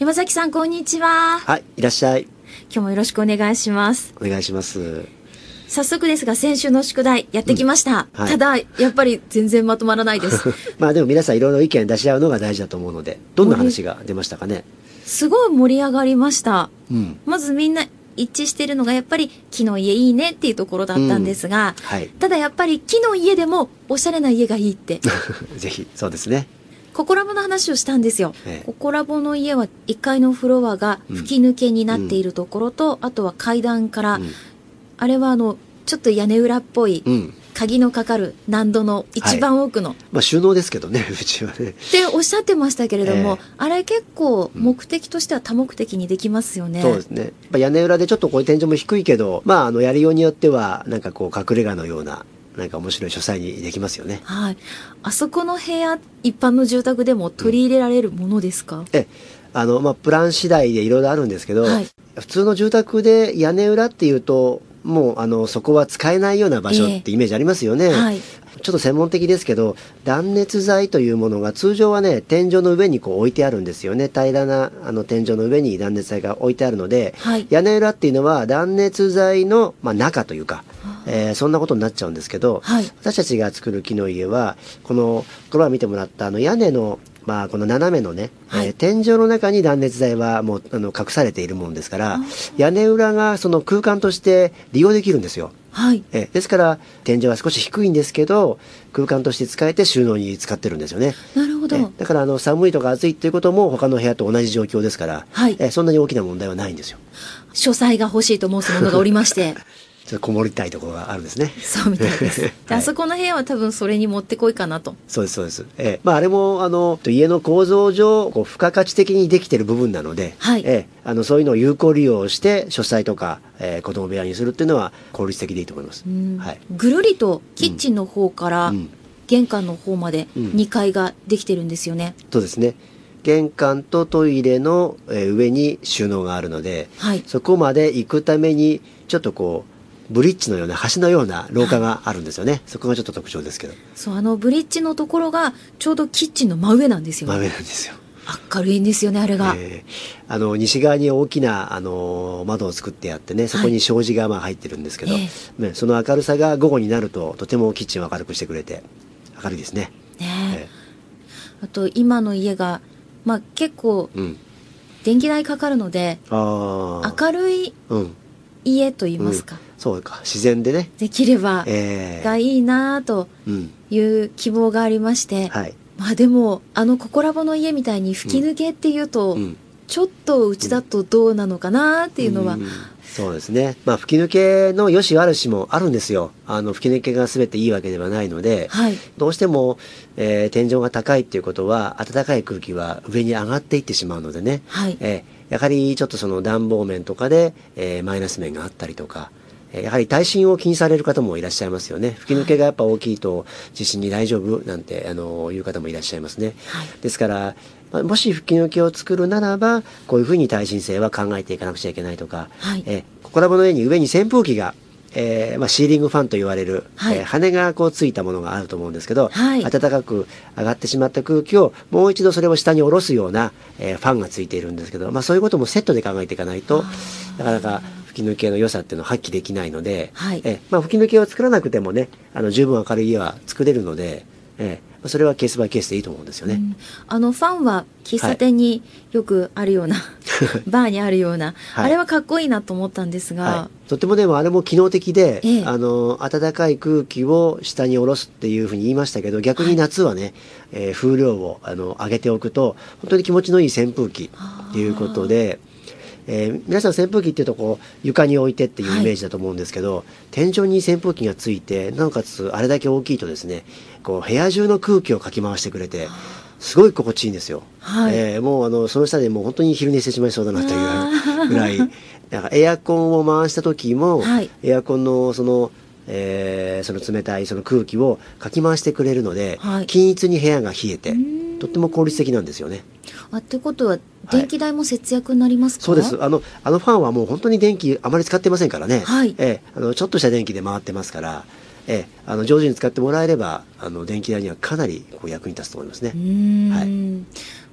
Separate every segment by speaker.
Speaker 1: 山崎さん、こんにちは。
Speaker 2: はい、いらっしゃい。
Speaker 1: 今日もよろしくお願いします。
Speaker 2: お願いします。
Speaker 1: 早速ですが、先週の宿題やってきました。
Speaker 2: はい、
Speaker 1: ただ、やっぱり全然まとまらないです。
Speaker 2: まあでも皆さんいろいろ意見出し合うのが大事だと思うので、どんな話が出ましたかね。
Speaker 1: すごい盛り上がりました。
Speaker 2: うん、
Speaker 1: まずみんな一致しているのがやっぱり木の家いいねっていうところだったんですが、
Speaker 2: はい、
Speaker 1: ただやっぱり木の家でもおしゃれな家がいいって。
Speaker 2: ぜひ、そうですね。
Speaker 1: ココラボの話をしたんですよ。ココラボの家は1階のフロアが吹き抜けになっているところと、あとは階段から、あれはちょっと屋根裏っぽい、鍵のかかる難度の一番奥の、
Speaker 2: まあ収納ですけどね、うちはね。
Speaker 1: っておっしゃってましたけれども、あれ結構目的としては多目的にできますよね。
Speaker 2: そうですね。屋根裏でちょっとこういう天井も低いけど、まあやりようによってはなんかこう隠れ家のようななんか面白い書斎にできますよね。
Speaker 1: はい。あそこの部屋、一般の住宅でも取り入れられるものですか？
Speaker 2: まあプラン次第でいろいろあるんですけど、
Speaker 1: はい、
Speaker 2: 普通の住宅で屋根裏っていうともうそこは使えないような場所ってイメージありますよね。
Speaker 1: はい、
Speaker 2: ちょっと専門的ですけど、断熱材というものが通常はね、天井の上にこう置いてあるんですよね。平らな天井の上に断熱材が置いてあるので、
Speaker 1: はい、
Speaker 2: 屋根裏っていうのは断熱材の、中というか、そんなことになっちゃうんですけど、
Speaker 1: はい、
Speaker 2: 私たちが作る木の家は、これは見てもらった屋根のこの斜めのね、はい、天井の中に断熱材はもう隠されているものですから、屋根裏がその空間として利用できるんですよ。
Speaker 1: はい、
Speaker 2: ですから天井は少し低いんですけど空間として使えて収納に使ってるんですよね。
Speaker 1: なるほど。
Speaker 2: だから寒いとか暑いっていうことも他の部屋と同じ状況ですから、
Speaker 1: はい、
Speaker 2: そんなに大きな問題はないんですよ。
Speaker 1: 書斎が欲しいと申す者がおりまして
Speaker 2: ちょっとこもりたいところがあるんですね。
Speaker 1: そうみたいです。あそこの部屋は多分それにもってこいかなと。
Speaker 2: そうですそうです。あれも家の構造上付加価値的にできている部分なので、
Speaker 1: はい、
Speaker 2: そういうのを有効利用して書斎とか、子供部屋にするっていうのは効率的でいいと思います。はい、
Speaker 1: ぐるりとキッチンの方から玄関の方まで2階ができてるんですよね。
Speaker 2: そうですね。玄関とトイレの上に収納があるので、
Speaker 1: はい、
Speaker 2: そこまで行くためにちょっとこうブリッジのような橋のような廊下があるんですよね。はい、そこがちょっと特徴ですけど。
Speaker 1: そう、ブリッジのところがちょうどキッチンの真上なんですよね。
Speaker 2: 真上なんですよ。
Speaker 1: 明るいんですよね、あれが。
Speaker 2: 西側に大きな窓を作ってあってね、そこに障子が入ってるんですけど、その明るさが午後になるととてもキッチンを明るくしてくれて明るいですね。
Speaker 1: あと今の家が結構電気代かかるので、明るい家と言いますか、
Speaker 2: そうか、自然でね
Speaker 1: できればがいいなという希望がありまして、でもココラボの家みたいに吹き抜けっていうと、ちょっとうちだとどうなのかなっていうのは、
Speaker 2: そうですね。吹き抜けの良し悪しもあるんですよ。吹き抜けが全ていいわけではないので、どうしても、天井が高いっていうことは暖かい空気は上に上がっていってしまうのでね、やはりちょっとその暖房面とかで、マイナス面があったりとか、やはり耐震を気にされる方もいらっしゃいますよね。吹き抜けがやっぱ大きいと地震に大丈夫なんていう方もいらっしゃいますね。ですからもし吹き抜けを作るならばこういうふうに耐震性は考えていかなくちゃいけないとか、ココラボの上に扇風機がシーリングファンと言われる、羽がこうついたものがあると思うんですけど、暖かく上がってしまった空気をもう一度それを下に下ろすような、ファンがついているんですけど、そういうこともセットで考えていかないとなかなか吹き抜けの良さっていうのを発揮できないので、吹き抜けを作らなくてもね十分明るい家は作れるので、それはケースバイケースでいいと思うんですよね。
Speaker 1: ファンは喫茶店によくあるような、バーにあるような、あれはかっこいいなと思ったんですが、
Speaker 2: とてもでもあれも機能的で、暖かい空気を下に下ろすっていうふうに言いましたけど、逆に夏はね、風量を上げておくと本当に気持ちのいい扇風機っていうことで、皆さん扇風機っていうとこう床に置いてっていうイメージだと思うんですけど、天井に扇風機がついてなおかつあれだけ大きいとですね、こう部屋中の空気をかき回してくれてすごい心地いいんですよ。もうその下でもう本当に昼寝してしまいそうだなというぐらいなんかエアコンを回した時も、エアコンのその冷たいその空気をかき回してくれるので、均一に部屋が冷えてとっても効率的なんですよね。
Speaker 1: ってことは電気代も節約になりますか？
Speaker 2: そうです。ファンはもう本当に電気あまり使ってませんからね、ちょっとした電気で回ってますから、上手に使ってもらえれば電気代にはかなりこう役に立つと思いますね。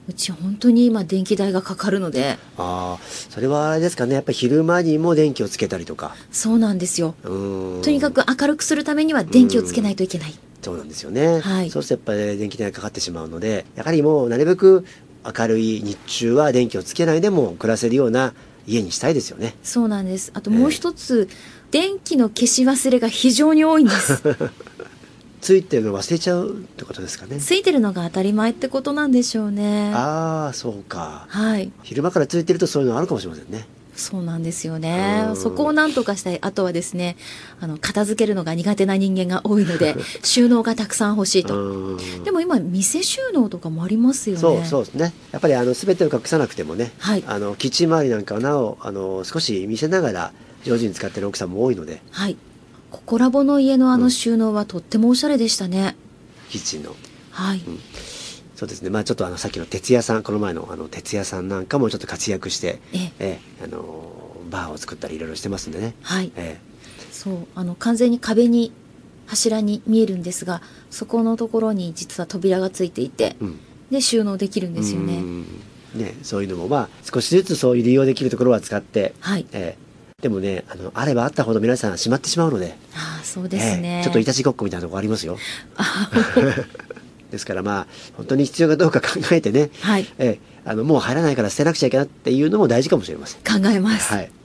Speaker 1: うち本当に今電気代がかかるので。
Speaker 2: ああ、それはあれですかね、やっぱり昼間にも電気をつけたりとか。
Speaker 1: そうなんですよ。とにかく明るくするためには電気をつけないといけない。
Speaker 2: そうなんですよね。
Speaker 1: はい、
Speaker 2: そうするとやっぱり電気代がかかってしまうので、やはりもうなるべく明るい日中は電気をつけないでも暮らせるような家にしたいですよね。
Speaker 1: そうなんです。あともう一つ、電気の消し忘れが非常に多いんです。
Speaker 2: ついてるの忘れちゃうってことですかね。
Speaker 1: ついてるのが当たり前ってことなんでしょうね。
Speaker 2: ああ、そうか。
Speaker 1: はい。
Speaker 2: 昼間からついてるとそういうのあるかもしれませんね。
Speaker 1: そうなんですよね。そこをなんとかしたい。あとはですね、片付けるのが苦手な人間が多いので、収納がたくさん欲しいと。でも今、店収納とかもありますよね。
Speaker 2: そうですね。やっぱり全てを隠さなくてもね、はい、キッチン周りなんかはなお少し見せながら上手に使ってる奥さんも多いので。
Speaker 1: はい。ココラボの家の収納はとってもおしゃれでしたね。
Speaker 2: キッチンの。
Speaker 1: はい。
Speaker 2: そうですね。まあちょっとさっきの鉄屋さん、この前の鉄屋さんなんかもちょっと活躍して、バーを作ったりいろいろしてますんでね。
Speaker 1: はい。そう完全に壁に柱に見えるんですが、そこのところに実は扉がついていて、で収納できるんですよね。
Speaker 2: ね、そういうのもまあ少しずつそういう利用できるところは使って、はい。でもね、あればあったほど皆さんしまってしまうので。
Speaker 1: ああ、そうですね。
Speaker 2: ちょっといたちごっこみたいなところありますよ。ですからまあ、本当に必要かどうか考えてね。はい。もう入らないから捨てなくちゃいけないっていうのも大事かもしれません。
Speaker 1: 考えます。
Speaker 2: はい。